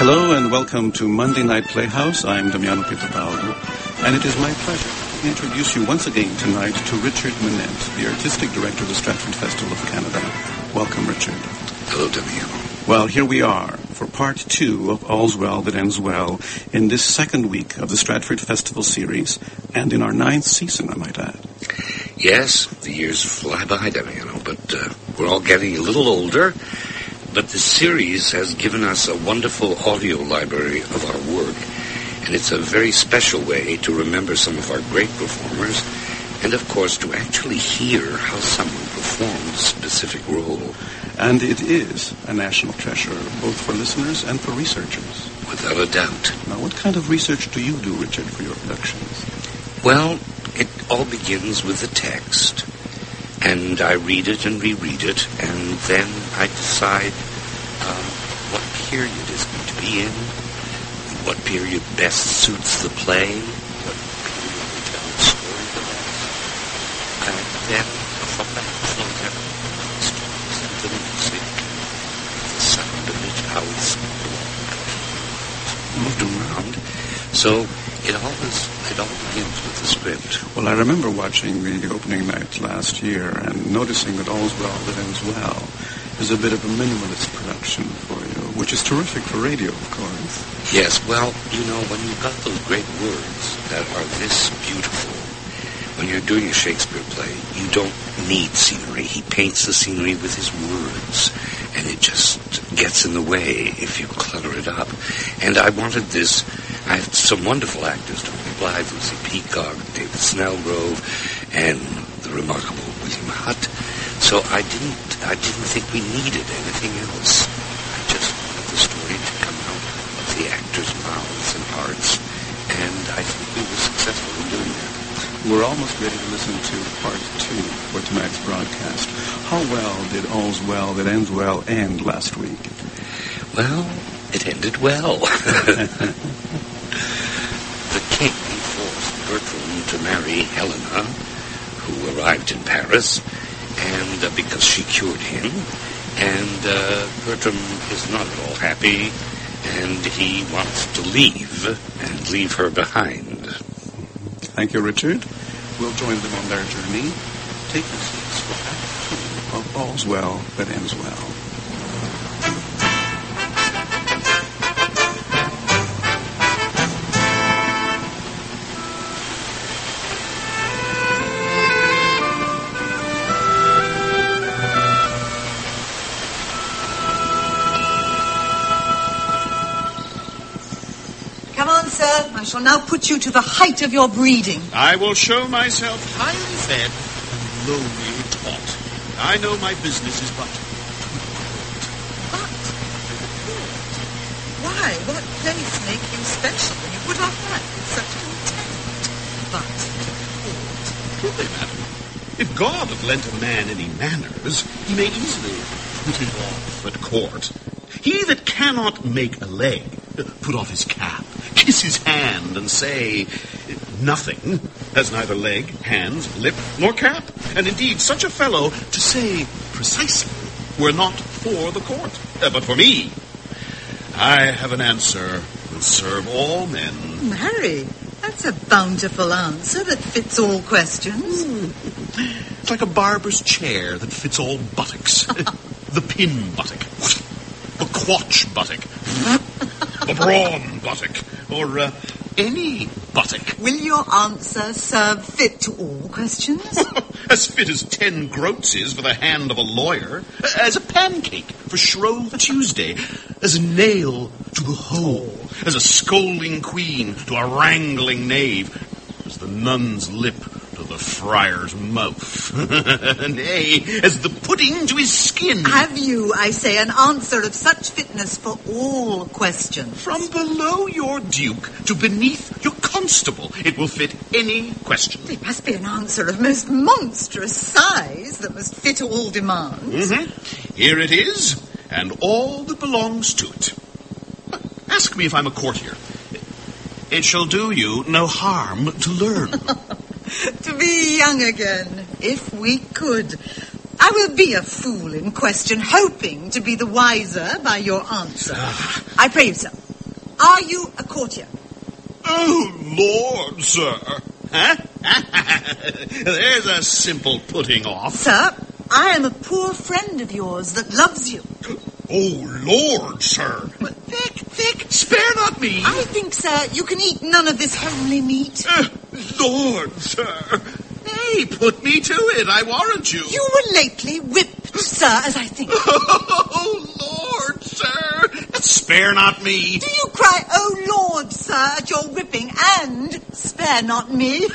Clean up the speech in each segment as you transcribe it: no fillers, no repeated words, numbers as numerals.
Hello and welcome to Monday Night Playhouse. I'm Damiano Pittapaolo, and it is my pleasure to introduce you once again tonight to Richard Manette, the Artistic Director of the Stratford Festival of Canada. Welcome, Richard. Hello, Damiano. Well, here we are for part 2 of All's Well That Ends Well in this second week of the Stratford Festival series, and in our 9th season, I might add. Yes, the years fly by, Damiano, but we're all getting a little older. But the series has given us a wonderful audio library of our work, and it's a very special way to remember some of our great performers, and of course to actually hear how someone performed a specific role. And it is a national treasure, both for listeners and for researchers. Without a doubt. Now, what kind of research do you do, Richard, for your productions? Well, it all begins with the text. And I read it and reread it, and then I decide what period it's going to be in, what period best suits the play, what period will tell the story the best. And then from that flows everything, stories and the music, the sound of it, how it's moved around. So it all begins with the script. Well, I remember watching the opening night last year and noticing that All's Well That Ends Well is a bit of a minimalist production for you, which is terrific for radio, of course. Yes, well, you know, when you've got those great words that are this beautiful, when you're doing a Shakespeare play, you don't need scenery. He paints the scenery with his words, and it just gets in the way if you clutter it up. And I wanted this. I have some wonderful actors, Tony Blythe, Lucy Peacock, David Snellgrove, and the remarkable William Hutt. So I didn't think we needed anything else. I just wanted the story to come out of the actors' mouths and hearts, and I think we were successful in doing that. We're almost ready to listen to part 2 for tonight's broadcast. How well did All's Well That Ends Well end last week? Well, it ended well. The king forced Bertram to marry Helena, who arrived in Paris, and because she cured him, and Bertram is not at all happy, and he wants to leave and leave her behind. Thank you, Richard. We'll join them on their journey. Take your seats for Act 2 of All's Well That Ends Well. I shall now put you to the height of your breeding. I will show myself highly fed and lowly taught. I know my business is but. But? Why? What place make you special when you put off that with such contempt? But? Truly, madam, if God have lent a man any manners, he may easily put it off at court. He that cannot make a leg, put off his cap, kiss his hand, and say nothing, has neither leg, hands, lip, nor cap. And indeed, such a fellow, to say precisely, were not for the court, but for me. I have an answer will serve all men. Marry, that's a bountiful answer that fits all questions. It's like a barber's chair that fits all buttocks. The pin buttock, the quatch buttock, the brawn buttock, or any buttock. Will your answer serve fit to all questions? As fit as 10 groats is for the hand of a lawyer, as a pancake for Shrove Tuesday, as a nail to the hole, as a scolding queen to a wrangling knave, as the nun's lip to the friar's mouth, nay, as the pudding to his skin. Have you, I say, an answer of such fitness for all questions? From below your duke to beneath your constable, it will fit any question. It must be an answer of most monstrous size that must fit all demands. Here it is, and all that belongs to it. Ask me if I'm a courtier. It shall do you no harm to learn. To be young again, if we could. I will be a fool in question, hoping to be the wiser by your answer. I pray you, sir, Are you a courtier? Oh, Lord, sir. Huh? There's a simple putting off. Sir, I am a poor friend of yours that loves you. Oh, Lord, sir. Vic, spare not me. I think, sir, you can eat none of this homely meat. Lord, sir. Nay, put me to it, I warrant you. You were lately whipped, sir, as I think. Oh, Lord, sir. Spare not me. Do you cry, oh, Lord, sir, at your whipping, and spare not me?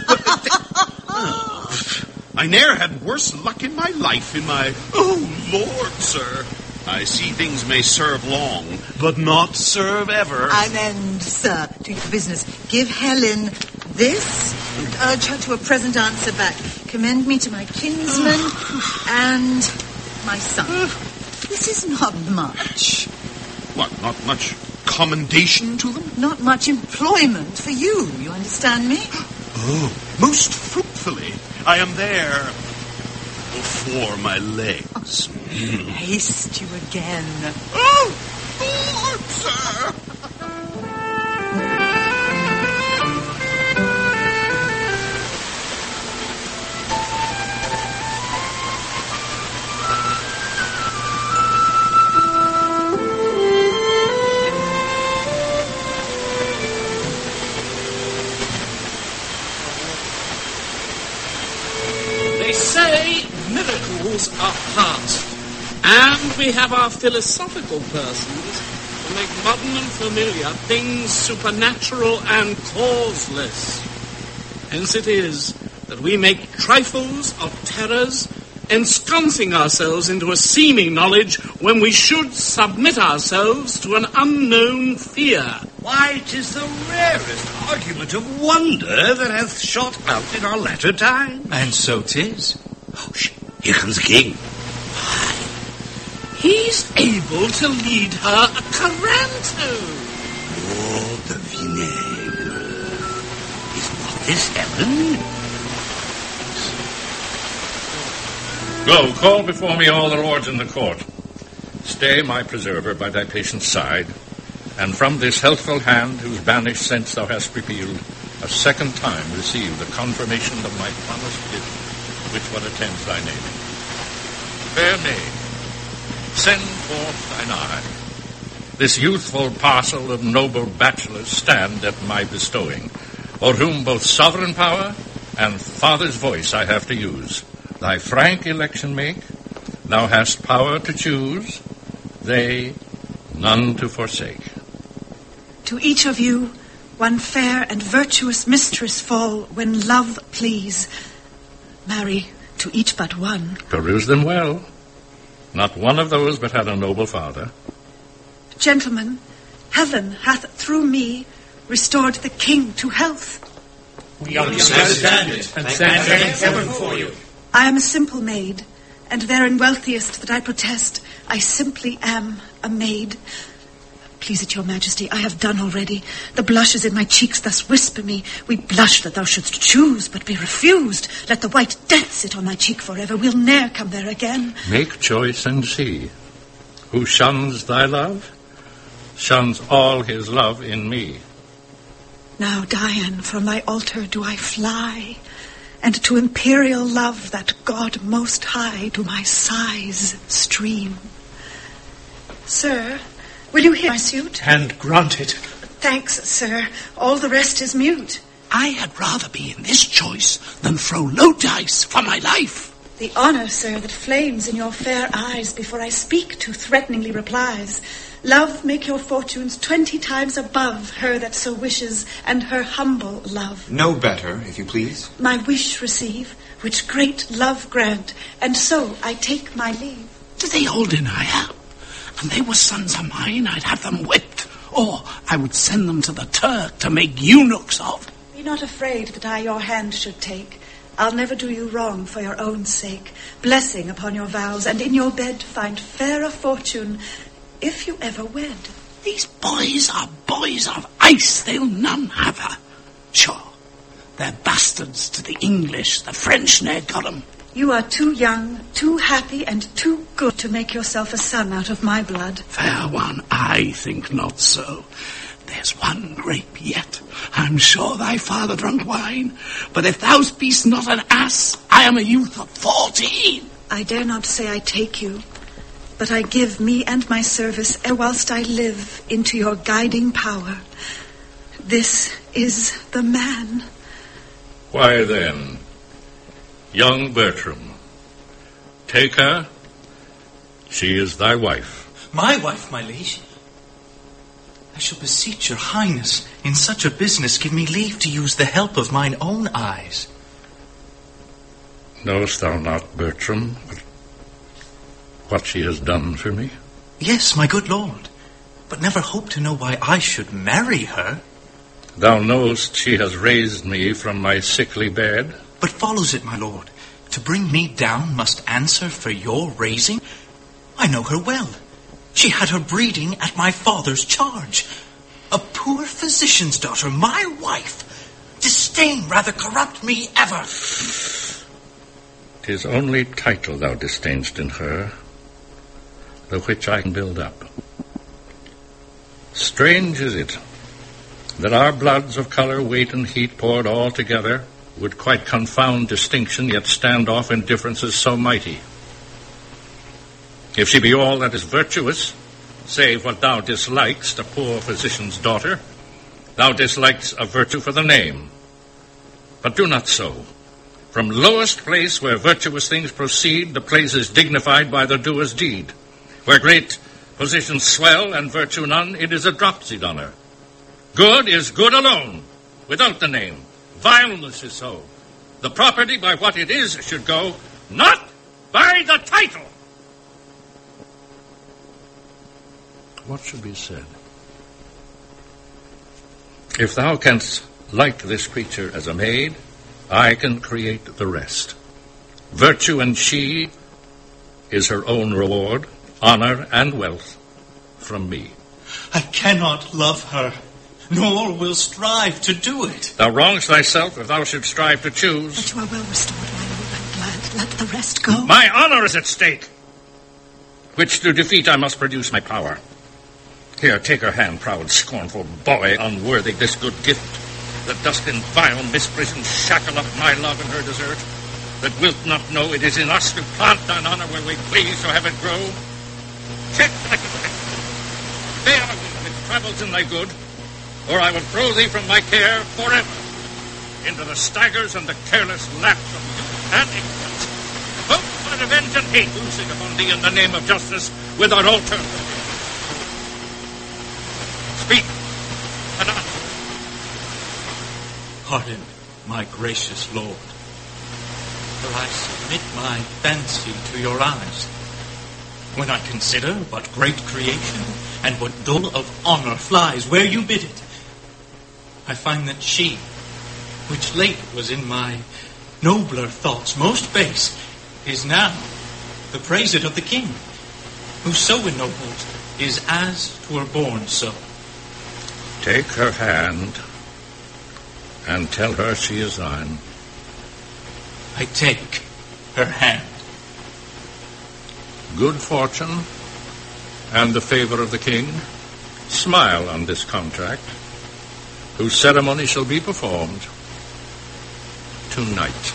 I ne'er had worse luck in my life in my... Oh, Lord, sir. I see things may serve long, but not serve ever. An end, sir, to your business. Give Helen this and urge her to a present answer back. Commend me to my kinsman and my son. This is not much. What, not much commendation to them? Not much employment for you understand me? Oh, most fruitfully. I am there before my legs. Haste you again. Oh, Lord, sir! They say miracles are past, and we have our philosophical persons to make modern and familiar things supernatural and causeless. Hence it is that we make trifles of terrors, ensconcing ourselves into a seeming knowledge when we should submit ourselves to an unknown fear. Why, 'tis the rarest argument of wonder that hath shot out in our latter time. And so 'tis. Oh, here comes the king. He's able to lead her a Caranto. Oh, the vinaigre. Is not this heaven? Go, call before me all the lords in the court. Stay, my preserver, by thy patient's side, and from this healthful hand, whose banished sense thou hast repealed, a second time receive the confirmation of my promised gift, which what attends thy naming. Fair maid, send forth thine eye. This youthful parcel of noble bachelors stand at my bestowing, o'er whom both sovereign power and father's voice I have to use. Thy frank election make, thou hast power to choose, they none to forsake. To each of you, one fair and virtuous mistress fall, when love please. Marry to each but one. Peruse them well. Not one of those but had a noble father. Gentlemen, heaven hath through me restored the king to health. We understand it, and thank heaven for you. I am a simple maid, and therein wealthiest that I protest, I simply am a maid. Please it your majesty, I have done already. The blushes in my cheeks thus whisper me, we blush that thou shouldst choose, but be refused. Let the white death sit on thy cheek forever, we'll ne'er come there again. Make choice and see. Who shuns thy love, shuns all his love in me. Now, Dian, from thy altar do I fly, and to imperial love, that God most high, do my sighs stream. Sir, will you hear my suit? And granted. Thanks, sir. All the rest is mute. I had rather be in this choice than throw low dice for my life. The honor, sir, that flames in your fair eyes before I speak too threateningly replies. Love make your fortunes 20 times above her that so wishes, and her humble love. No better, if you please. My wish receive, which great love grant, and so I take my leave. Do they all deny her? And they were sons of mine, I'd have them whipped, or I would send them to the Turk to make eunuchs of. Be not afraid that I your hand should take. I'll never do you wrong for your own sake. Blessing upon your vows, and in your bed find fairer fortune, if you ever wed. These boys are boys of ice, they'll none have her. Sure, they're bastards to the English, the French ne'er got 'em. You are too young, too happy, and too good to make yourself a son out of my blood. Fair one, I think not so. there's one grape yet. I'm sure thy father drunk wine, but if thou beest not an ass, I am a youth of 14. I dare not say I take you, but I give me and my service, ere whilst I live, into your guiding power. This is the man. Why then, young Bertram, take her. She is thy wife. My wife, my liege? I shall beseech your highness, in such a business give me leave to use the help of mine own eyes. Knowest thou not, Bertram, what she has done for me? Yes, my good lord, but never hope to know why I should marry her. Thou knowest she has raised me from my sickly bed. But follows it, my lord, to bring me down must answer for your raising? I know her well. She had her breeding at my father's charge. A poor physician's daughter, my wife. Disdain rather corrupt me ever. 'Tis only title thou disdainst in her, the which I can build up. Strange is it that our bloods of colour, weight, and heat poured all together would quite confound distinction, yet stand off in differences so mighty. If she be all that is virtuous, save what thou dislikest, a poor physician's daughter, thou dislikest a virtue for the name. But do not so. From lowest place where virtuous things proceed, the place is dignified by the doer's deed. Where great positions swell and virtue none, it is a dropsied honour. Good is good alone, without the name. Vileness is so. The property by what it is should go, not by the title. What should be said? If thou canst like this creature as a maid, I can create the rest. Virtue and she is her own reward, honour and wealth from me. I cannot love her, nor will strive to do it. Thou wrongest thyself if thou shouldst strive to choose. But you are well restored, my lord. I'm glad. Let the rest go. My honour is at stake, which to defeat I must produce my power. Here, take her hand, proud, scornful boy, unworthy this good gift, that dost in vile misprision shackle up my love and her desert, that wilt not know it is in us to plant thine honour where we please to have it grow. Check bear with travels in thy good, or I will throw thee from my care forever into the staggers and the careless laps of youth and ignorance. Hope for revenge and hate loosing upon thee in the name of justice without alternative. Speak, and answer. Pardon, my gracious lord, for I submit my fancy to your eyes. When I consider what great creation and what dole of honour flies where you bid it, I find that she, which late was in my nobler thoughts most base, is now the praised of the king, who so ennobled is as 'twere born so. Take her hand and tell her she is thine. I take her hand. Good fortune and the favour of the king smile on this contract, whose ceremony shall be performed tonight.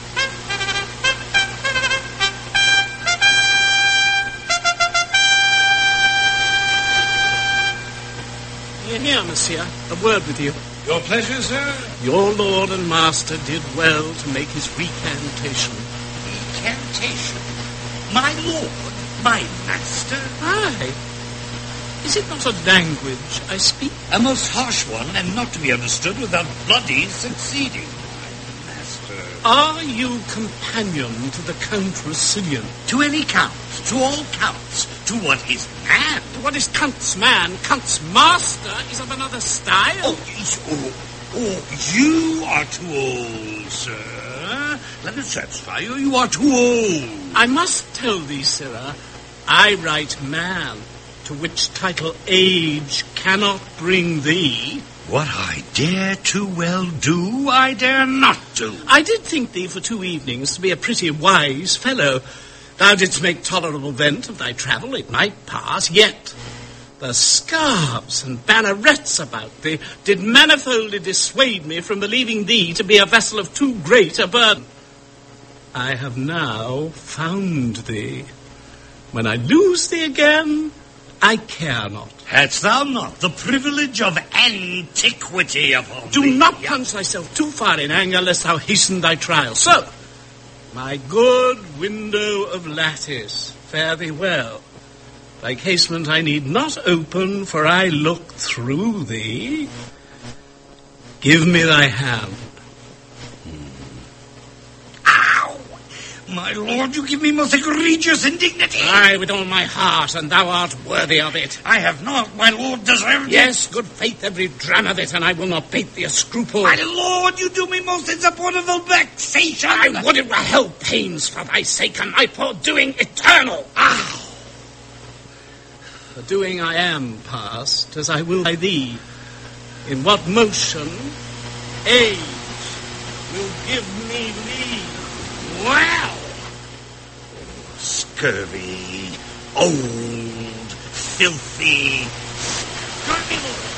Here, monsieur, a word with you. Your pleasure, sir? Your lord and master did well to make his recantation. Recantation? My lord? My master? Aye. Is it not a language I speak? A most harsh one, and not to be understood without bloody succeeding. My master. Are you companion to the Count Rousillon? To any count, to all counts, to what is man. To what is Count's man? Count's master is of another style. You are too old, sir. Let it satisfy you, you are too old. I must tell thee, sirrah, I write man, to which title age cannot bring thee. What I dare too well do, I dare not do. I did think thee for 2 evenings to be a pretty wise fellow. Thou didst make tolerable vent of thy travel, it might pass, yet The scarves and bannerets about thee did manifoldly dissuade me from believing thee to be a vessel of too great a burden. I have now found thee. When I lose thee again, I care not. Hadst thou not the privilege of antiquity upon Do thee? not plunge thyself too far in anger, lest thou hasten thy trial. So, my good window of lattice, fare thee well. Thy casement I need not open, for I look through thee. Give me thy hand. Ow! My lord, you give me most egregious indignity. Aye, with all my heart, and thou art worthy of it. I have not, my lord, deserved it. Yes, good faith, every dram of it, and I will not bate thee a scruple. My lord, you do me most insupportable vexation. I would it were hell pains for thy sake, and my poor doing eternal. Ow! For doing I am past, as I will by thee. In what motion age will give me leave. Well, scurvy, old, filthy, scurvy lord,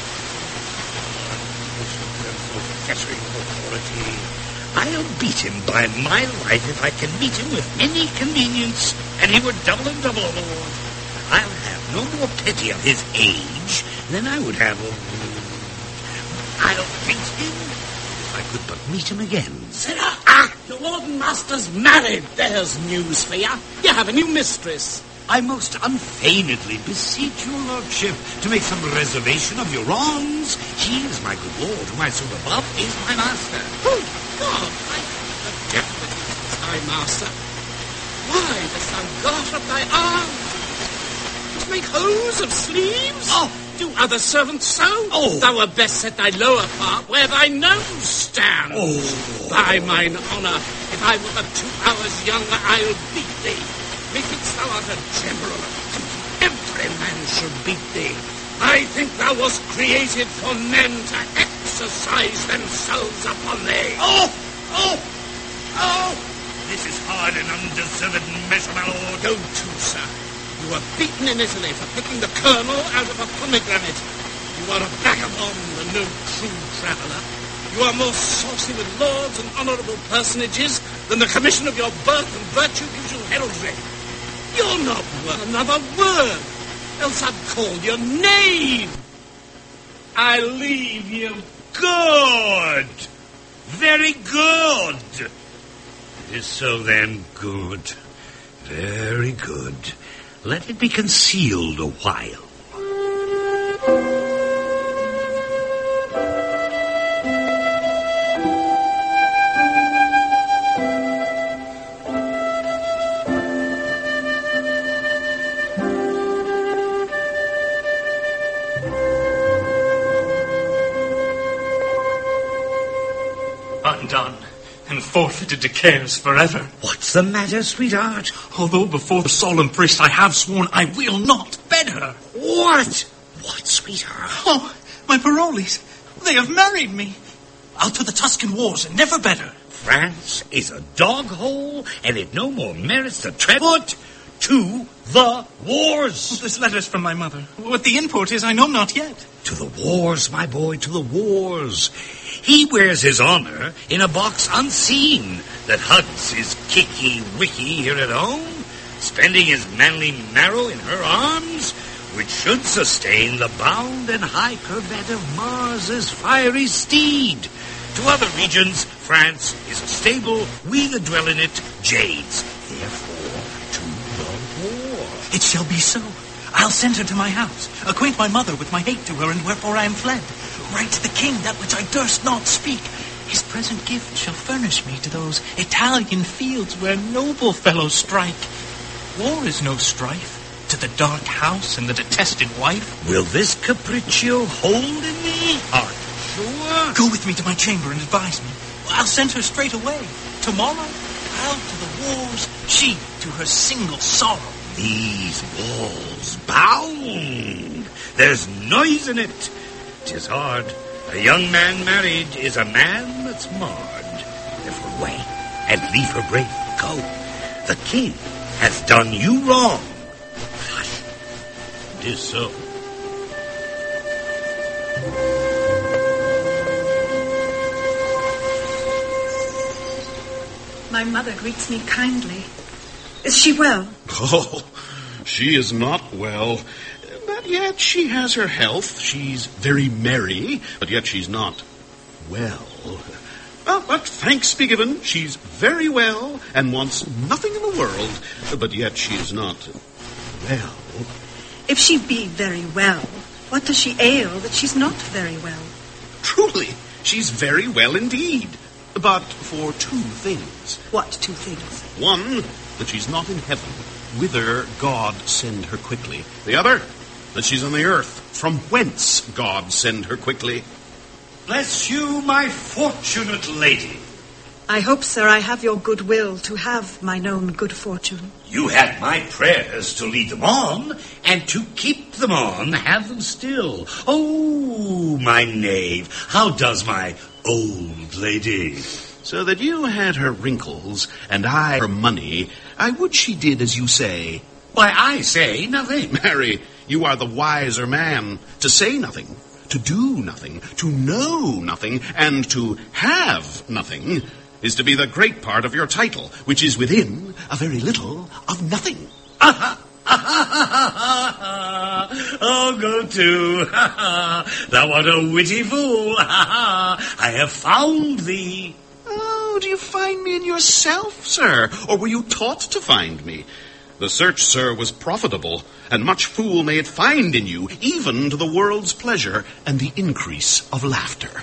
fettering authority. I'll beat him by my life if I can meet him with any convenience, and he were double and double, lord. I'll have no more pity of his age than I would have of... I'll beat him if I could but meet him again. Sirrah, your lord and master's married. There's news for you. You have a new mistress. I most unfeignedly beseech your lordship to make some reservation of your wrongs. He is my good lord, whom I serve above is my master. Oh, God, I the deputy is thy master. Why dost thou guard up thy arms? To make hose of sleeves? Oh! Do other servants so? Oh! Thou wert best set thy lower part where thy nose stands. Oh! By mine honour, if I were but 2 hours younger, I'll beat thee. Methinks thou art a general. Every man should beat thee. I think thou wast created for men to exercise themselves upon thee. Oh! Oh! Oh! This is hard and undeserved measure, my lord. Go to, sir. You were beaten in Italy for picking the kernel out of a pomegranate. You are a vagabond and no true traveller. You are more saucy with lords and honourable personages than the commission of your birth and virtue gives you heraldry. You're not worth another word, else I'd call you knave. I leave you. Good! Very good! It is so then, good. Very good. Let it be concealed a while. Undone and forfeited to cares forever. What's the matter, sweetheart? Although before the solemn priest I have sworn I will not bed her. What? What, sweetheart? Oh, my parolees, they have married me. Out to the Tuscan wars and never better. France is a dog hole, and it no more merits the tread foot to the wars. This letter's from my mother. What the import is, I know not yet. To the wars, my boy, to the wars. He wears his honor in a box unseen that hugs his kicky-wicky here at home, spending his manly marrow in her arms, which should sustain the bound and high curvet of Mars's fiery steed. To other regions, France is a stable, we that dwell in it, jades. Therefore, to the war. It shall be so. I'll send her to my house, acquaint my mother with my hate to her and wherefore I am fled. Write to the king that which I durst not speak. His present gift shall furnish me to those Italian fields where noble fellows strike. War is no strife. To the dark house and the detested wife. Will this capriccio hold in me? Art sure? Go with me to my chamber and advise me. I'll send her straight away. Tomorrow, I'll to the wars, she to her single sorrow. These walls bound. There's noise in it. 'Tis hard. A young man married is a man that's marred. Therefore wait and leave her brave. Go. The king has done you wrong. Hush. It is so. My mother greets me kindly. Is she well? Oh, she is not well. But yet she has her health. She's very merry, but yet she's not well. Oh, but thanks be given, she's very well and wants nothing in the world, but yet she is not well. If she be very well, what does she ail that she's not very well? Truly, she's very well indeed, but for two things. What two things? One, that she's not in heaven, whither God send her quickly. The other, that she's on the earth, from whence God send her quickly. Bless you, my fortunate lady. I hope, sir, I have your good will to have mine own good fortune. You had my prayers to lead them on, and to keep them on, have them still. Oh, my knave, how does my old lady? So that you had her wrinkles, and I her money, I would she did as you say. Why, I say nothing. Mary, you are the wiser man, to say nothing, to do nothing, to know nothing, and to have nothing is to be the great part of your title, which is within a very little of nothing. Oh, go to. Thou art a witty fool. I have found thee. Oh, do you find me in yourself, sir? Or were you taught to find me? The search, sir, was profitable, and much fool may it find in you, even to the world's pleasure and the increase of laughter.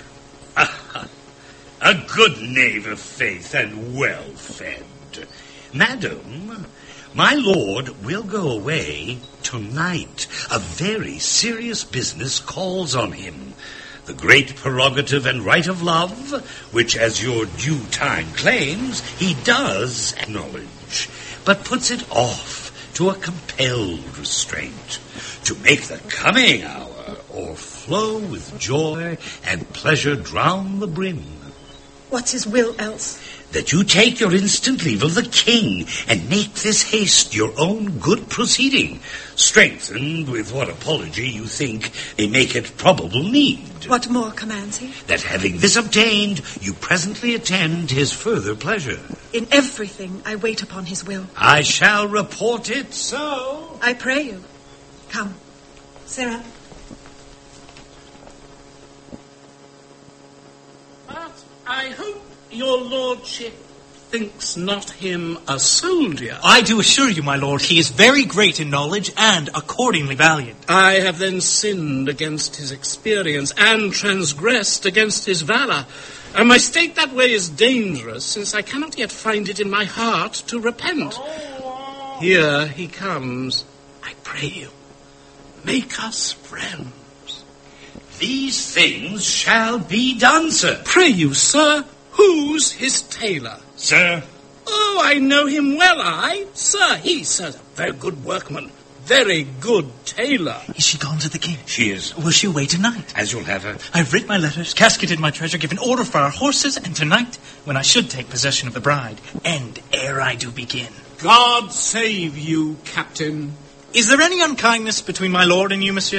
A good knave of faith and well-fed. Madam, my lord will go away tonight. A very serious business calls on him. The great prerogative and right of love, which as your due time claims, he does acknowledge, but puts it off to a compelled restraint, to make the coming hour o'erflow with joy and pleasure drown the brim. What's his will else? That you take your instant leave of the king, and make this haste your own good proceeding, strengthened with what apology you think may make it probable need. What more commands he? That having this obtained, you presently attend his further pleasure. In everything I wait upon his will. I shall report it so. I pray you. Come, Sarah. But I hope your lordship thinks not him a soldier. I do assure you, my lord, he is very great in knowledge and accordingly valiant. I have then sinned against his experience and transgressed against his valor. And my state that way is dangerous, since I cannot yet find it in my heart to repent. Here he comes. I pray you, make us friends. These things shall be done, sir. Pray you, sir, who's his tailor? Sir? Oh, I know him well, Sir, he's a very good workman. Very good tailor. Is she gone to the king? She is. Will she away tonight? As you'll have her. I've writ my letters, casketed my treasure, given order for our horses, and tonight, when I should take possession of the bride, and ere I do begin. God save you, Captain. Is there any unkindness between my lord and you, monsieur?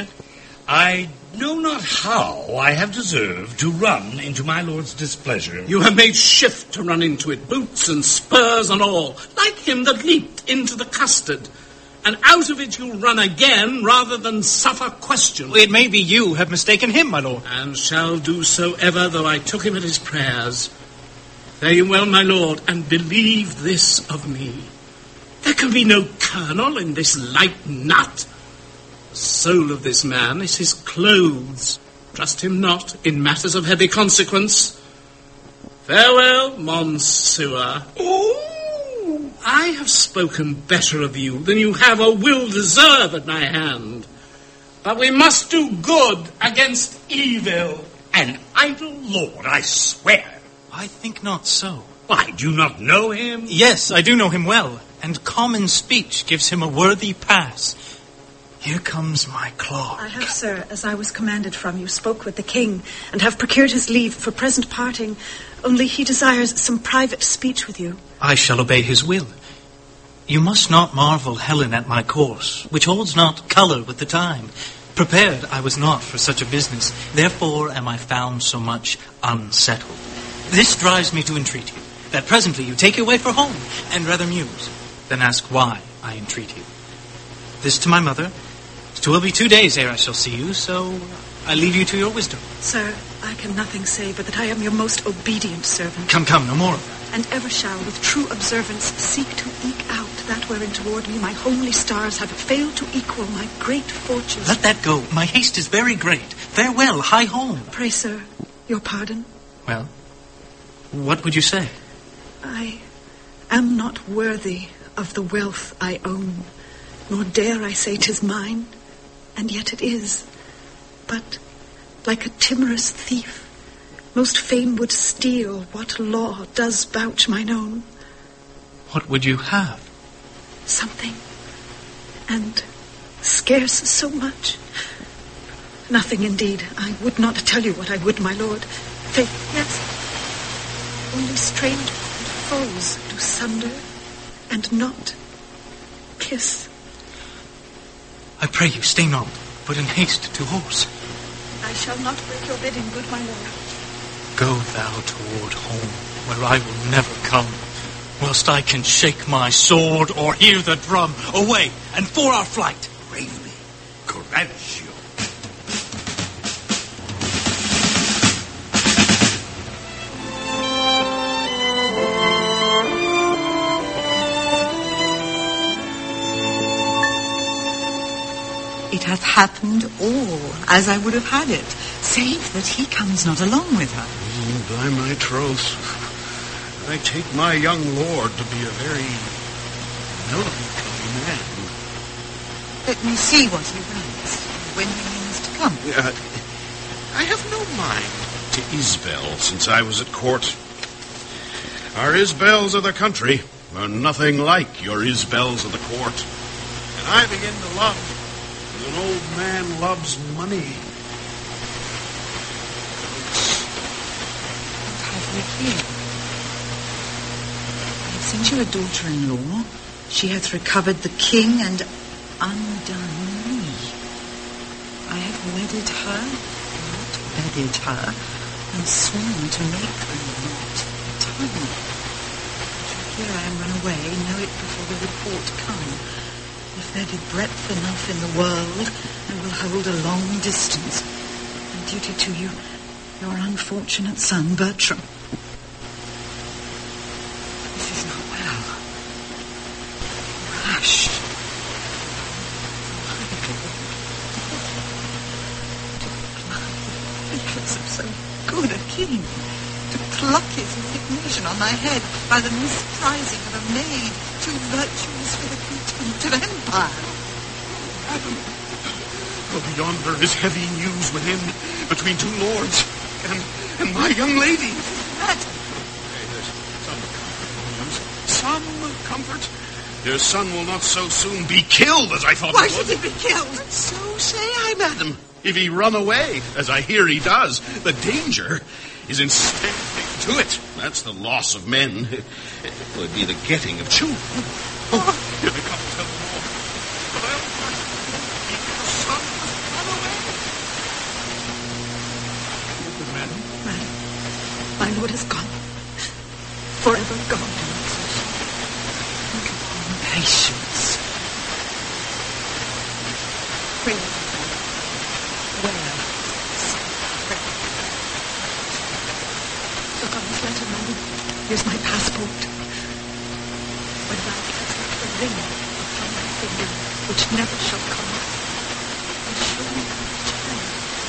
I know not how I have deserved to run into my lord's displeasure. You have made shift to run into it, boots and spurs and all, like him that leaped into the custard. And out of it you'll run again, rather than suffer question. It may be you have mistaken him, my lord. And shall do so ever, though I took him at his prayers. Fare you well, my lord, and believe this of me. There can be no kernel in this light nut. The soul of this man is his clothes. Trust him not in matters of heavy consequence. Farewell, Monsieur. Oh, I have spoken better of you than you have or will deserve at my hand. But we must do good against evil. An idle lord, I swear. I think not so. Why, do you not know him? Yes, I do know him well, and common speech gives him a worthy pass. Here comes my clock. I have, sir, as I was commanded from you, spoke with the king, and have procured his leave for present parting. Only he desires some private speech with you. I shall obey his will. You must not marvel, Helen, at my course, which holds not colour with the time. Prepared I was not for such a business. Therefore am I found so much unsettled. This drives me to entreat you, that presently you take your way for home, and rather muse than ask why I entreat you. This to my mother. 'Twill be 2 days ere I shall see you, so I leave you to your wisdom. Sir, I can nothing say but that I am your most obedient servant. Come, no more of that. And ever shall, with true observance, seek to eke out that wherein toward me my homely stars have failed to equal my great fortunes. Let that go. My haste is very great. Farewell, hie home. Pray, sir, your pardon. Well, what would you say? I am not worthy of the wealth I own, nor dare I say 'tis mine, and yet it is. But, like a timorous thief, most fain would steal what law does vouch mine own. What would you have? Something, and scarce so much. Nothing indeed. I would not tell you what I would, my lord. Faith, yes. Only strange foes do sunder, and not kiss. I pray you, stay not, but in haste to horse. I shall not break your bidding, good my lord. Go thou toward home, where I will never come, whilst I can shake my sword or hear the drum. Away, and for our flight. Bravely, couraggio. It hath happened all as I would have had it, save that he comes not along with her. By my troth, I take my young lord to be a very melancholy man. Let me see what he writes, when he means to come. I have no mind to Isbel since I was at court. Our Isbels of the country are nothing like your Isbels of the court. And I begin to love as an old man loves money. What have we here? I have sent you a daughter-in-law. She hath recovered the king and undone me. I have wedded her, not bedded her, and sworn to make her not tongue. Here I am run away, know it before the report come. If there be breadth enough in the world, I will hold a long distance, in duty to you, your unfortunate son, Bertram. This is not well. Rash. Because of so good a king, to pluck his indignation on my head by the misprizing of a maid too virtuous for the contempt of empire. Madam, yonder is heavy news within, between two lords, and my young lady. Madam, There's some comfort. Your son will not so soon be killed as I thought why he would. should he be killed? So say I, madam. If he run away, as I hear he does, the danger is in standing to it. That's the loss of men. It would be the getting of children. Oh, here they come to tell them all. Well, the son must run away. Madam, my lord is gone. Forever gone. Patience. Where? Look on this letter, madam. Here's my passport. When thou hast left the ring upon my finger, which never shall come off, and show me thy child.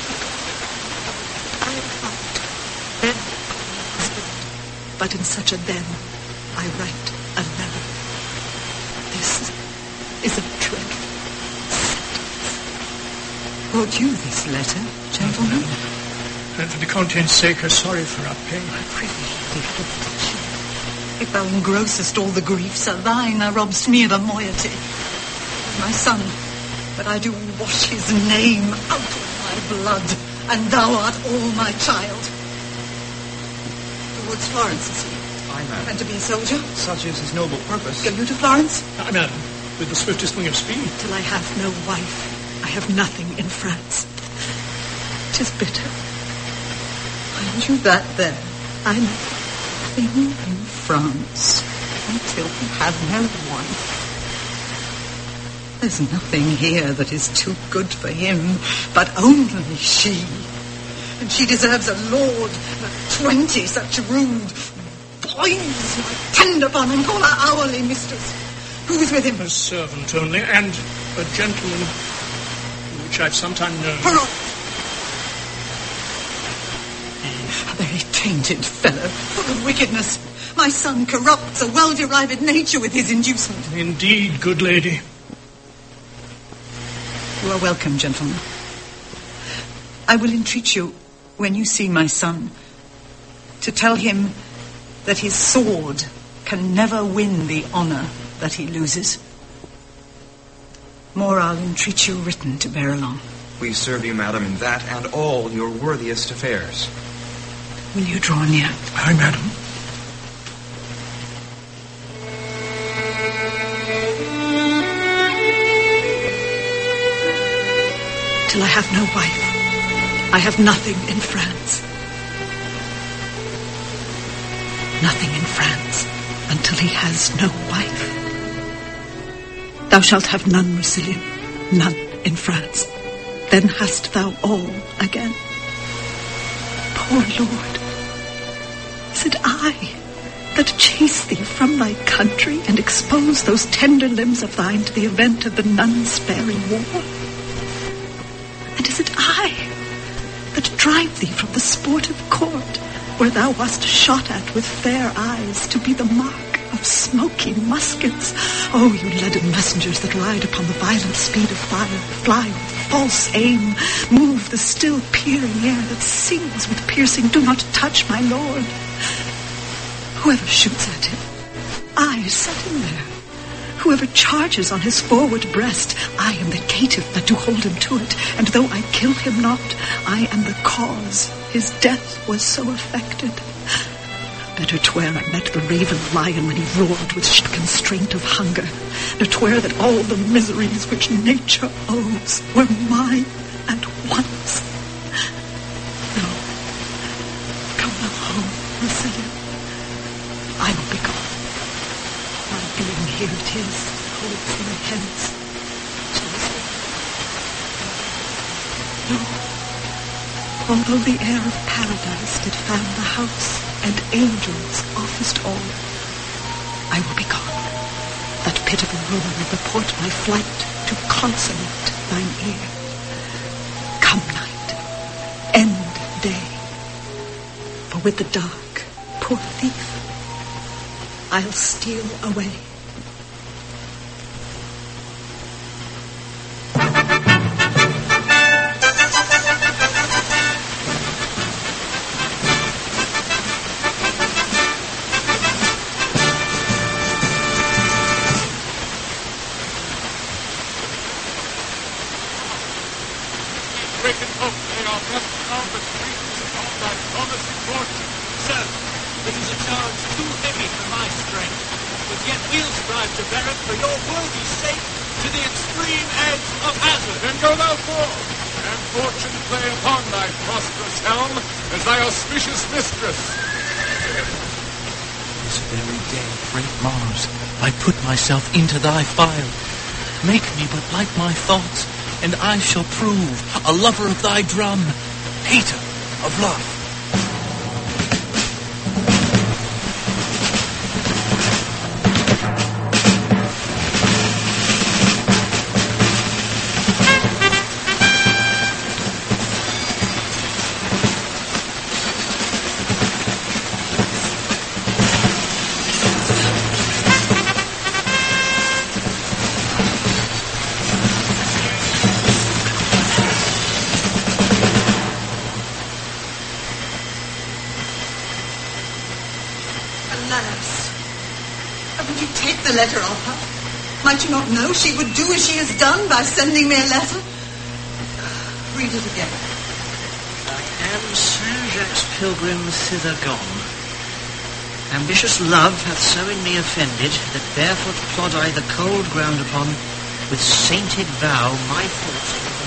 I write, then call my husband. But in such a then, I write a letter. This is a dreadful sentence. Brought you this letter, gentlemen? And for the content's sake, are sorry for our pain. I prithee, lift the chin. If thou engrossest all the griefs are thine, thou robb'st me of a moiety. My son, but I do wash his name out of my blood, and thou art all my child. Towards Florence, is he? Aye, madam. And to be a soldier? Such is his noble purpose. Go you to Florence? Aye, madam, with the swiftest wing of speed. Till I have no wife, I have nothing in France. 'Tis bitter. Find you that there? I'm nothing in France until he had no wife. There's nothing here that is too good for him, but only she. And she deserves a lord, not 20 such rude boys who attend upon and call her hourly mistress. Who's with him? A servant only, and a gentleman, which I've sometime known. Hurrah! A very tainted fellow, full of wickedness. My son corrupts a well-derived nature with his inducement. Indeed, good lady. You are welcome, gentlemen. I will entreat you, when you see my son, to tell him that his sword can never win the honor that he loses. More I'll entreat you written to bear along. We serve you, madam, in that and all your worthiest affairs. Will you draw near? Aye, madam. Till I have no wife, I have nothing in France. Nothing in France until he has no wife. Thou shalt have none, Rousillon, none in France. Then hast thou all again. Poor Lord, is it I that chase thee from thy country and expose those tender limbs of thine to the event of the none-sparing war? And is it I that drive thee from the sportive court, where thou wast shot at with fair eyes, to be the mark of smoky muskets? Oh, you leaden messengers that ride upon the violent speed of fire, fly with false aim, move the still peering air that sings with piercing, do not touch my lord. Whoever shoots at him, I set him there. Whoever charges on his forward breast, I am the caitiff that do hold him to it, and though I kill him not, I am the cause his death was so affected. Better 'twere I met the raven lion when he roared with constraint of hunger, nor 'twere that all the miseries which nature owes were mine at once. No, come thou home, Rousillon. I will be gone. My being here it is, holds my hence. No, although the air of paradise did fan the house, and angels officed all, I will be gone. That pitiful rumor will report my flight to consummate thine ear. Come night, end day, for with the dark, poor thief, I'll steal away. Myself into thy file. Make me but like my thoughts, and I shall prove a lover of thy drum, hater of love. Letter of her. Might you not know she would do as she has done by sending me a letter? Read it again. I am Saint-Jacques Pilgrim thither gone. Ambitious love hath so in me offended, that barefoot plod I the cold ground upon, with sainted vow my thoughts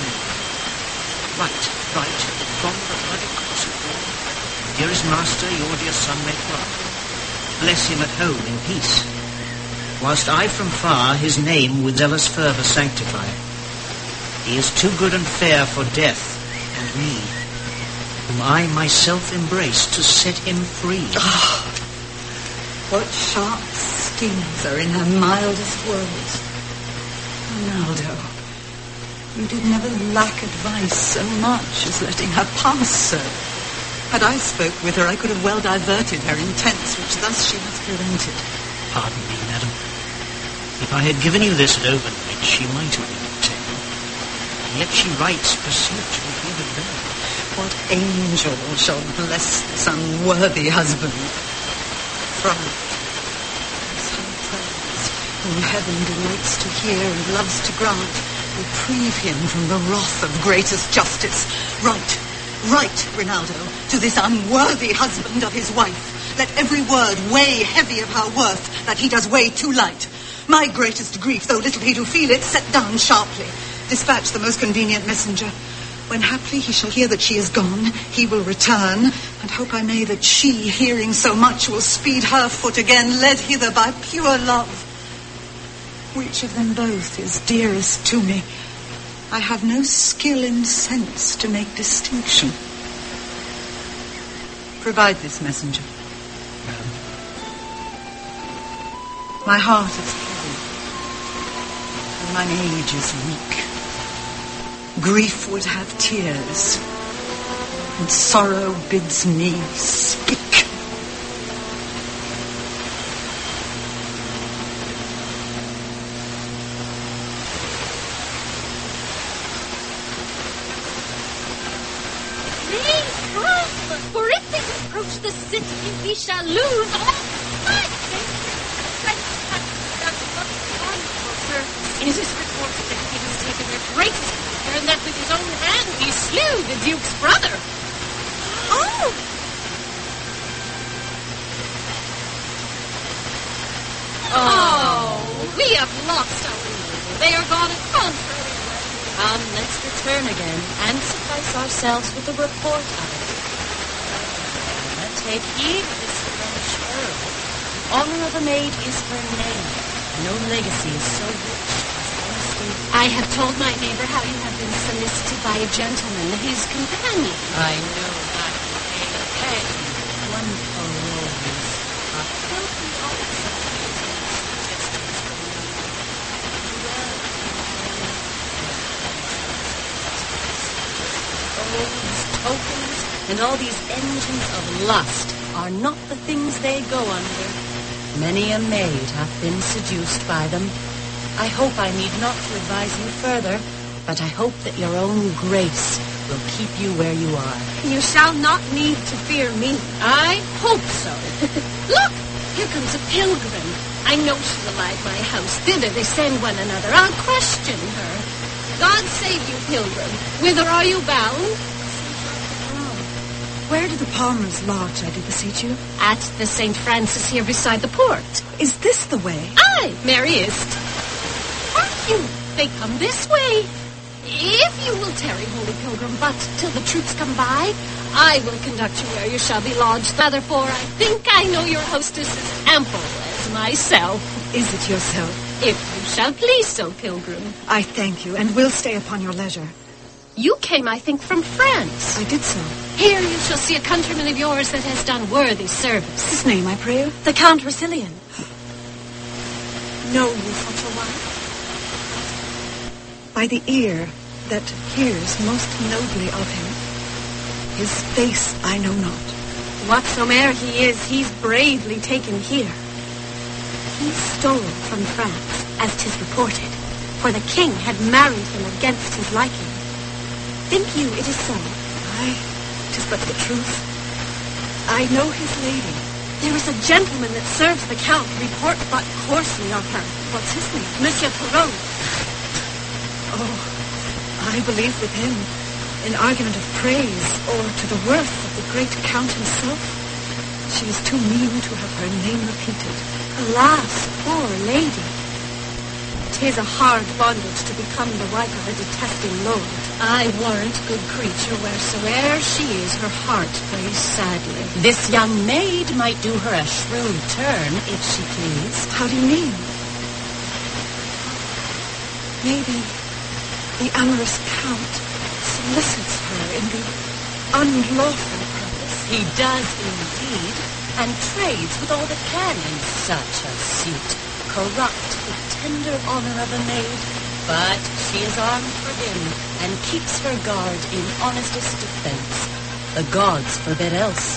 Right. From the bloody cross of war. Dearest master, your dear son may fly. Bless him at home in peace. Whilst I from far his name with zealous fervour sanctify. He is too good and fair for death and me, whom I myself embrace to set him free. Oh, what sharp schemes are in her mildest words. Ronaldo, you did never lack advice so much as letting her pass so. Had I spoke with her, I could have well diverted her intents, which thus she has prevented. Pardon me, madam. If I had given you this at overnight, she might have been obtained. Yet she writes pursuit with vivid veil. What angel shall bless this unworthy husband? From some prayers, whom heaven delights to hear and loves to grant, reprieve him from the wrath of greatest justice. Right, Rinaldo, to this unworthy husband of his wife. Let every word weigh heavy of her worth, that he does weigh too light. My greatest grief, though little he do feel it, set down sharply. Dispatch the most convenient messenger. When haply he shall hear that she is gone, he will return, and hope I may that she, hearing so much, will speed her foot again, led hither by pure love. Which of them both is dearest to me? I have no skill in sense to make distinction. Provide this messenger. My heart is heavy, and mine age is weak. Grief would have tears, and sorrow bids me speak. Nay, come, for if they approach the city, we shall lose all sight. It is reported that he has taken their greatest care, and that with his own hand he slew the Duke's brother. Oh! Oh, we have lost our leader. They are gone at contrary way. Come, let's return again, and suffice ourselves with the report of it. But take heed of this French earl. The honor of a maid is her name. No legacy is so rich as honesty. I have told my neighbor how you have been solicited by a gentleman, his companion. I know that peg. One arose. A filthy officer. Oaths, tokens, and all these engines of lust are not the things they go under. Many a maid hath been seduced by them. I hope I need not to advise you further, but I hope that your own grace will keep you where you are. You shall not need to fear me. I hope so. Look, here comes a pilgrim. I know she will like my house. Thither they send one another. I'll question her. God save you, pilgrim. Whither are you bound? Where do the Palmers lodge, I do beseech you? At the St. Francis here beside the port. Is this the way? Aye, merriest. Hark you, they come this way. If you will tarry, holy pilgrim, but till the troops come by, I will conduct you where you shall be lodged. Therefore, I think I know your hostess as ample as myself. Is it yourself? If you shall please so, pilgrim. I thank you, and will stay upon your leisure. You came, I think, from France. I did so. Here you shall see a countryman of yours that has done worthy service. His name, I pray you? The Count Racilian. Know you such a one? By the ear that hears most nobly of him, his face I know not. Whatsoe'er he is, he's bravely taken here. He stole from France, as 'tis reported, for the king had married him against his liking. Think you it is so? Aye, 'tis but the truth. I know his lady. There is a gentleman that serves the count, report but coarsely of her. What's his name? Monsieur Perrault. Oh, I believe with him in argument of praise, or to the worth of the great count himself. She is too mean to have her name repeated. Alas, poor lady. 'Tis a hard bondage to become the wife of a detesting lord. I warrant, good creature, wheresoe'er she is, her heart plays sadly. This young maid might do her a shrewd turn, if she pleased. How do you mean? Maybe the amorous count solicits her in the unlawful purpose. He does indeed, and trades with all that can in such a suit. Corrupt the tender honor of a maid, but she is armed for him, and keeps her guard in honestest defense. The gods forbid else.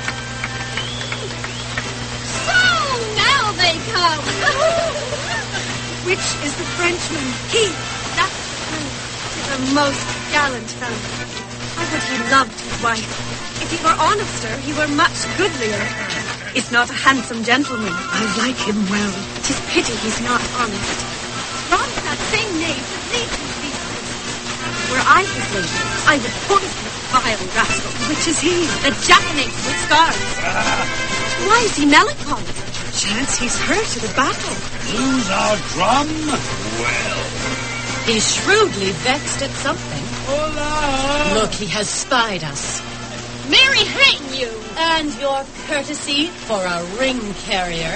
So, now they come! Which is the Frenchman? He, that's true, is a most gallant fellow. How would he loved his wife? If he were honester, he were much goodlier. If not a handsome gentleman. I like him well. 'Tis pity he's not honest. Ron, that same knave would lead him to these places. Were I his lady, I would poison this vile rascal. Which is he? The jackanapes with scars. Why is he melancholy? Chance he's hurt at a battle. Lose our drum? Well. He's shrewdly vexed at something. Hola! Look, he has spied us. Mary hang you! And your courtesy for a ring carrier.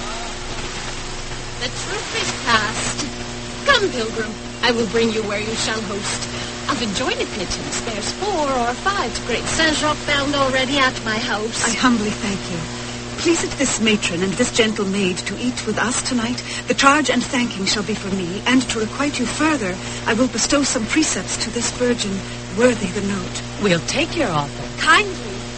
The troop is past. Come, pilgrim, I will bring you where you shall host. Of adjoined pigeons, there's 4 or 5 to great Saint-Jacques bound already at my house. I humbly thank you. Please it this matron and this gentle maid to eat with us tonight. The charge and thanking shall be for me, and to requite you further, I will bestow some precepts to this virgin, worthy the note. We'll take your offer. Kindly.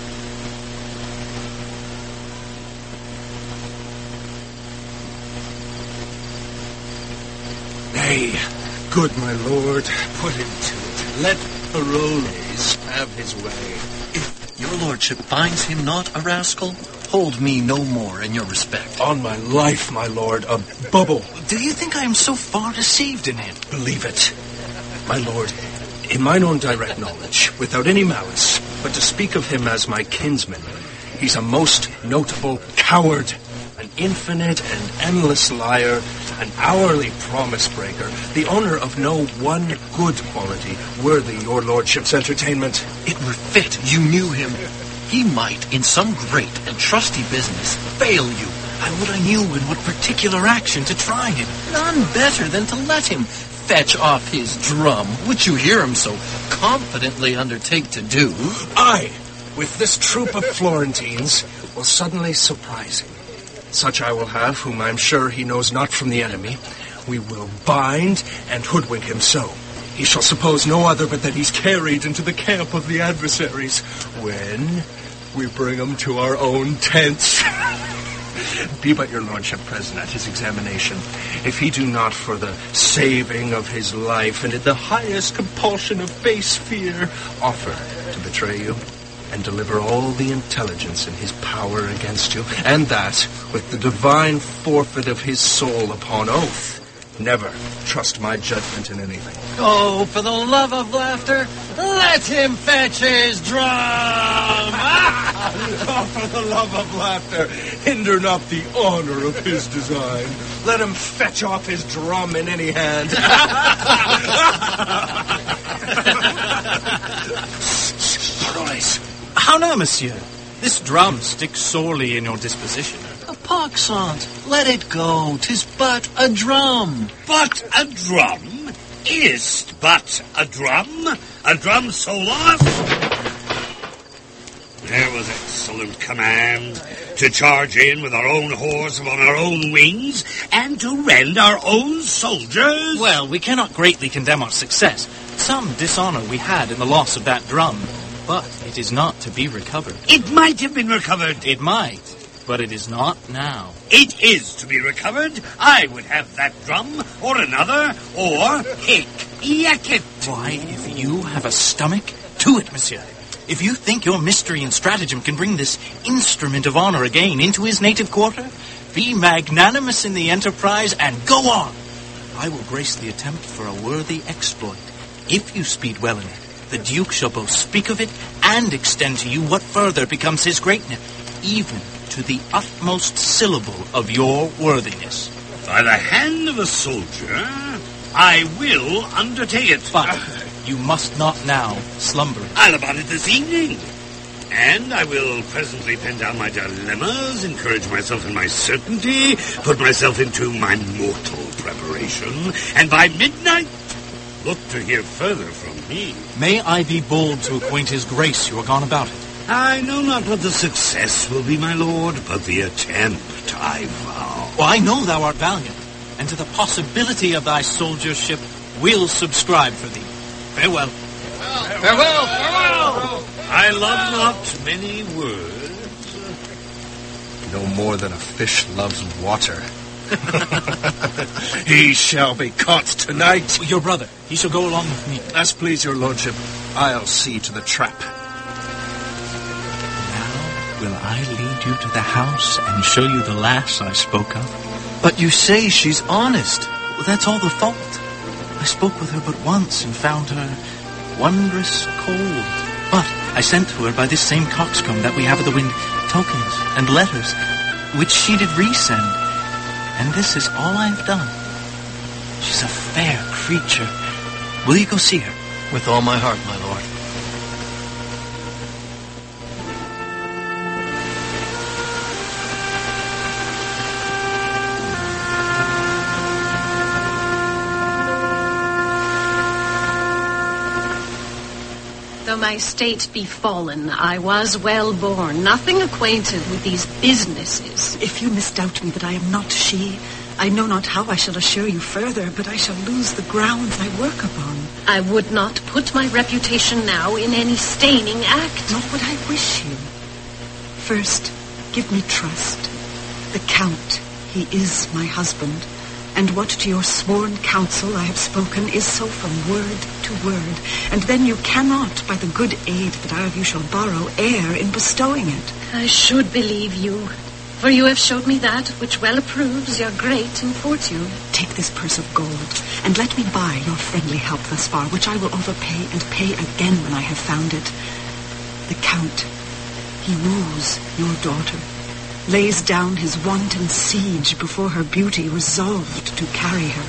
Nay, good my lord, put him to it. Let Parolles have his way. If your lordship finds him not a rascal, hold me no more in your respect. On my life, my lord, a bubble. Do you think I am so far deceived in him? Believe it. My lord, in mine own direct knowledge, without any malice, but to speak of him as my kinsman, he's a most notable coward, an infinite and endless liar, an hourly promise breaker, the owner of no one good quality worthy your lordship's entertainment. It were fit you knew him. He might, in some great and trusty business, fail you. I would I knew in what particular action to try him. None better than to let him fetch off his drum, which you hear him so confidently undertake to do. I, with this troop of Florentines, will suddenly surprise him. Such I will have, whom I am sure he knows not from the enemy. We will bind and hoodwink him so. He shall suppose no other but that he's carried into the camp of the adversaries, when we bring him to our own tents. Be but your lordship present at his examination. If he do not for the saving of his life, and in the highest compulsion of base fear, offer to betray you, and deliver all the intelligence in his power against you, and that, with the divine forfeit of his soul upon oath, never trust my judgment in anything. Oh, for the love of laughter, let him fetch his drum! Oh, for the love of laughter, hinder not the honor of his design. Let him fetch off his drum in any hand. Parolles. How now, monsieur? This drum sticks sorely in your disposition. A poxont, let it go. 'Tis but a drum. But a drum? Is't but a drum? A drum so lost? There was excellent command to charge in with our own horse upon our own wings and to rend our own soldiers. Well, we cannot greatly condemn our success. Some dishonor we had in the loss of that drum, but it is not to be recovered. It might have been recovered. It might, but it is not now. It is to be recovered. I would have that drum, or another, or hic jacet. Why, if you have a stomach, to it, monsieur. If you think your mystery and stratagem can bring this instrument of honor again into his native quarter, be magnanimous in the enterprise and go on. I will grace the attempt for a worthy exploit. If you speed well in it, the Duke shall both speak of it and extend to you what further becomes his greatness, even to the utmost syllable of your worthiness. By the hand of a soldier, I will undertake it. But you must not now slumber. I'll about it this evening. And I will presently pen down my dilemmas, encourage myself in my certainty, put myself into my mortal preparation, and by midnight, look to hear further from me. May I be bold to acquaint his grace you are gone about it? I know not what the success will be, my lord, but the attempt, I vow. Well, I know thou art valiant, and to the possibility of thy soldiership will subscribe for thee. Farewell. Farewell, farewell! I love not many words. No more than a fish loves water. He shall be caught tonight. Your brother, he shall go along with me. As please your lordship, I'll see to the trap. Now will I lead you to the house and show you the lass I spoke of. But you say she's honest. Well, that's all the fault. I spoke with her but once and found her wondrous cold. But I sent to her by this same coxcomb that we have at the wind tokens and letters, which she did resend. And this is all I've done. She's a fair creature. Will you go see her? With all my heart, my lord. Though my state be fallen, I was well born, nothing acquainted with these businesses. If you misdoubt me that I am not she, I know not how I shall assure you further, but I shall lose the grounds I work upon. I would not put my reputation now in any staining act. Not what I wish you. First, give me trust. The Count, he is my husband. And what to your sworn counsel I have spoken is so from word to word. And then you cannot, by the good aid that I of you shall borrow, err in bestowing it. I should believe you, for you have showed me that which well approves your great infortune. Take this purse of gold, and let me buy your friendly help thus far, which I will overpay and pay again when I have found it. The Count, he woos your daughter, lays down his wanton siege before her beauty, resolved to carry her.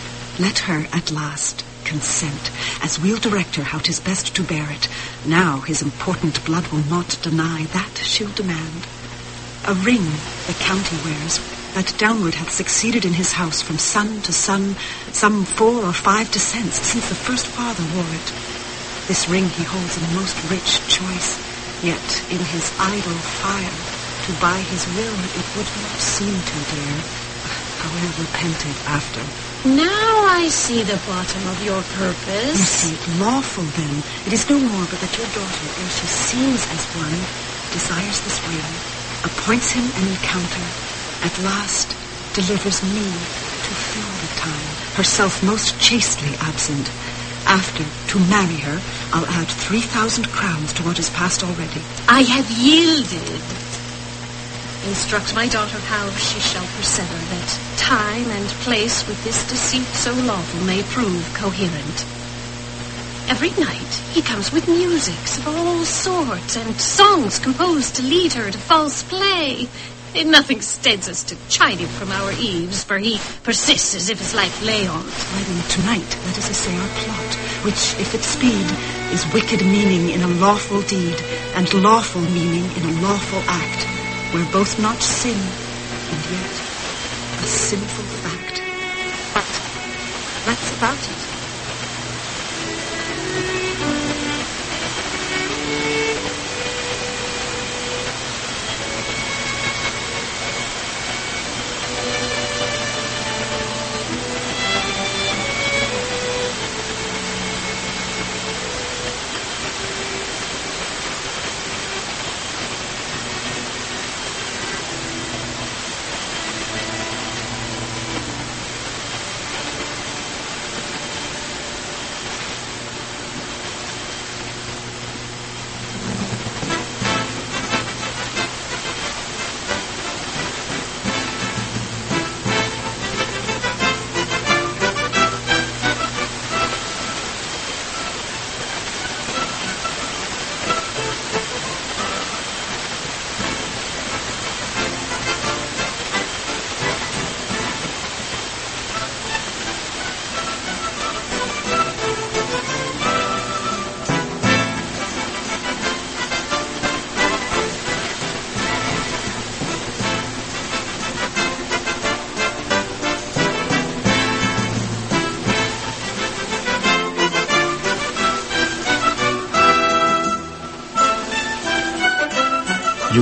Let her at last consent, as we'll direct her how 'tis best to bear it. Now his important blood will not deny, that she'll demand. A ring the Count he wears, that downward hath succeeded in his house from son to son, some 4 or 5 descents, since the first father wore it. This ring he holds in most rich choice, yet in his idle fire, to buy his will it would not seem too dear, however repented after. Now I see the bottom of your purpose. You see it lawful, then. It is no more but that your daughter, ere she seems as one, desires this ring, appoints him an encounter, at last delivers me to fill the time, herself most chastely absent. After, to marry her, I'll add 3,000 crowns to what is past already. I have yielded. Instruct my daughter how she shall persever, that time and place with this deceit so lawful may prove coherent. Every night he comes with musics of all sorts, and songs composed to lead her to false play. Nothing steads us to chide him from our eaves, for he persists as if his life lay on. Why then tonight let us essay our plot, which, if it speed, is wicked meaning in a lawful deed, and lawful meaning in a lawful act, where both not sin, and yet a sinful fact. But that's about it.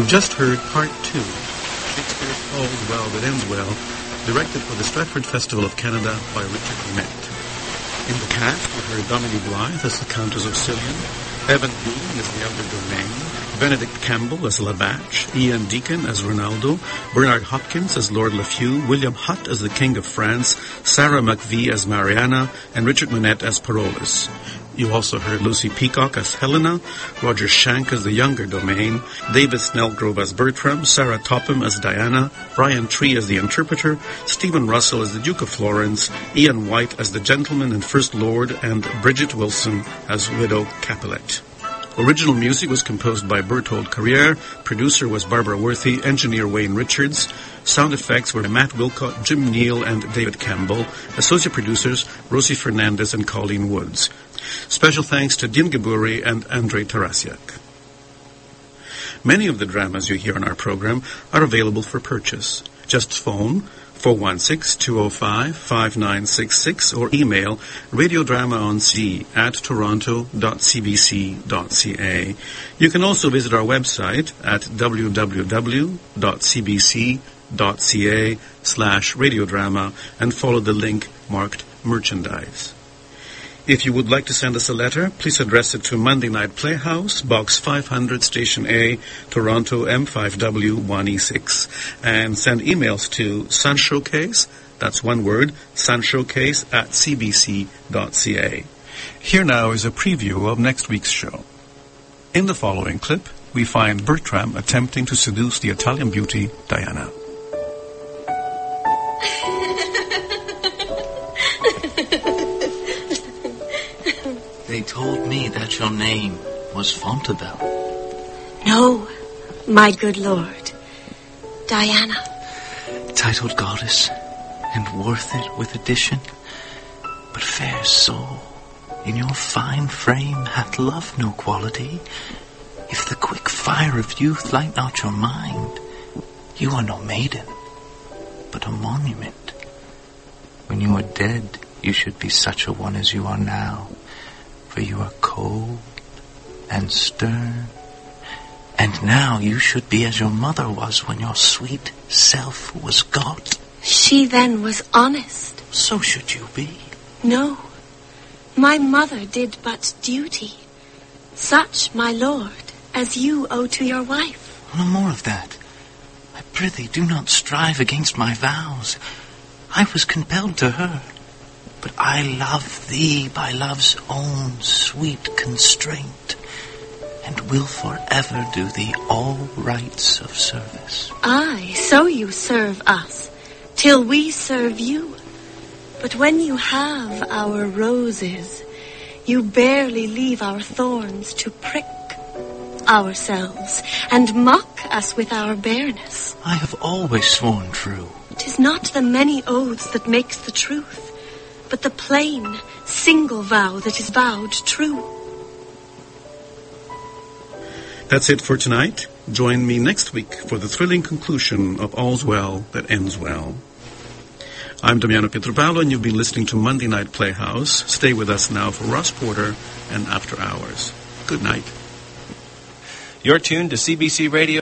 You've just heard Part 2, Shakespeare's All's Well That Ends Well, directed for the Stratford Festival of Canada by Richard Burnett. In the cast, we heard Dominique Blythe as the Countess of Cillian, Evan Boone as the Elder Domain, Benedict Campbell as Labatch, Ian Deacon as Ronaldo, Bernard Hopkins as Lord Lafew, William Hutt as the King of France, Sarah McVie as Mariana, and Richard Manette as Parolles. You also heard Lucy Peacock as Helena, Roger Shank as the Younger Domain, David Snellgrove as Bertram, Sarah Topham as Diana, Brian Tree as the Interpreter, Stephen Russell as the Duke of Florence, Ian White as the Gentleman and First Lord, and Bridget Wilson as Widow Capulet. Original music was composed by Berthold Carriere, producer was Barbara Worthy, engineer Wayne Richards, sound effects were Matt Wilcott, Jim Neal, and David Campbell, associate producers Rosie Fernandez and Colleen Woods. Special thanks to Dean Gaburi and Andrei Tarasiak. Many of the dramas you hear on our program are available for purchase. Just phone 416-205-5966 or email radiodramaonc@toronto.cbc.ca. You can also visit our website at www.cbc.ca/radiodrama and follow the link marked merchandise. If you would like to send us a letter, please address it to Monday Night Playhouse, Box 500, Station A, Toronto M5W1E6, and send emails to sunshowcase, that's one word, sunshowcase@cbc.ca. Here now is a preview of next week's show. In the following clip, we find Bertram attempting to seduce the Italian beauty, Diana. They told me that your name was Fontebelle. No, my good lord. Diana. Titled goddess, and worth it with addition. But fair soul, in your fine frame hath love no quality. If the quick fire of youth light not your mind, you are no maiden, but a monument. When you are dead, you should be such a one as you are now. For you are cold and stern, and now you should be as your mother was when your sweet self was got. She then was honest. So should you be. No, my mother did but duty. Such, my lord, as you owe to your wife. No more of that. I prithee, do not strive against my vows. I was compelled to her. But I love thee by love's own sweet constraint, and will forever do thee all rights of service. Aye, so you serve us, till we serve you. But when you have our roses, you barely leave our thorns to prick ourselves, and mock us with our bareness. I have always sworn true. 'Tis not the many oaths that makes the truth, but the plain, single vow that is vowed true. That's it for tonight. Join me next week for the thrilling conclusion of All's Well That Ends Well. I'm Damiano Pietropalo, and you've been listening to Monday Night Playhouse. Stay with us now for Ross Porter and After Hours. Good night. You're tuned to CBC Radio.